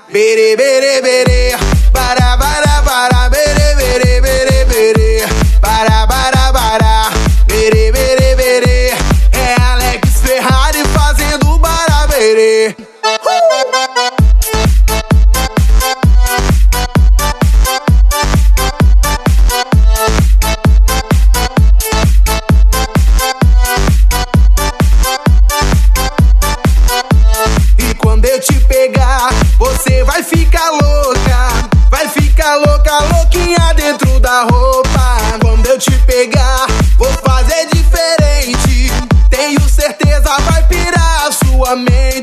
Bere, bere, bere, bara, bara, bara, bere, bere, bere, bere, bara, bara, bara, bere, bere, bere. É Alex Ferrari fazendo baraberê. E quando eu te pegar, você vai ficar louca, louquinha dentro da roupa. Quando eu te pegar, vou fazer diferente. Tenho certeza vai pirar a sua mente.